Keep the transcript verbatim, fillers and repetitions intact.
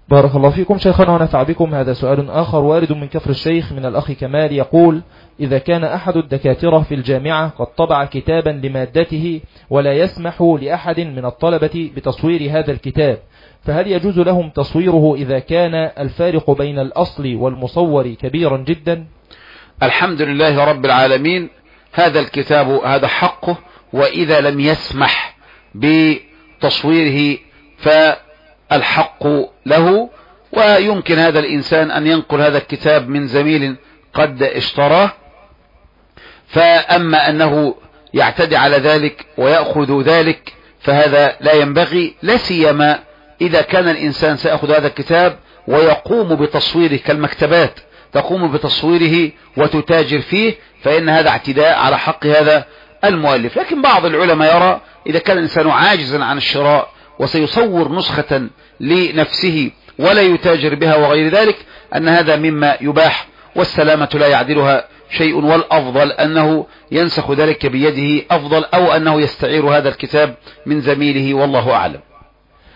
بارك الله فيكم شيخنا ونفع بكم. هذا سؤال آخر وارد من كفر الشيخ من الأخ كمال يقول: إذا كان أحد الدكاترة في الجامعة قد طبع كتابا لمادته ولا يسمح لأحد من الطلبة بتصوير هذا الكتاب، فهل يجوز لهم تصويره إذا كان الفارق بين الأصل والمصور كبيرا جدا؟ الحمد لله رب العالمين، هذا الكتاب هذا حقه، وإذا لم يسمح بتصويره فالحق له، ويمكن هذا الإنسان أن ينقل هذا الكتاب من زميل قد اشتراه. فأما أنه يعتدي على ذلك ويأخذ ذلك فهذا لا ينبغي، لا سيما إذا كان الإنسان سيأخذ هذا الكتاب ويقوم بتصويره كالمكتبات تقوم بتصويره وتتاجر فيه، فإن هذا اعتداء على حق هذا المؤلف. لكن بعض العلماء يرى إذا كان الإنسان عاجزا عن الشراء وسيصور نسخة لنفسه ولا يتاجر بها وغير ذلك أن هذا مما يباح، والسلامة لا يعدلها شيء، والأفضل أنه ينسخ ذلك بيده أفضل، أو أنه يستعير هذا الكتاب من زميله، والله أعلم.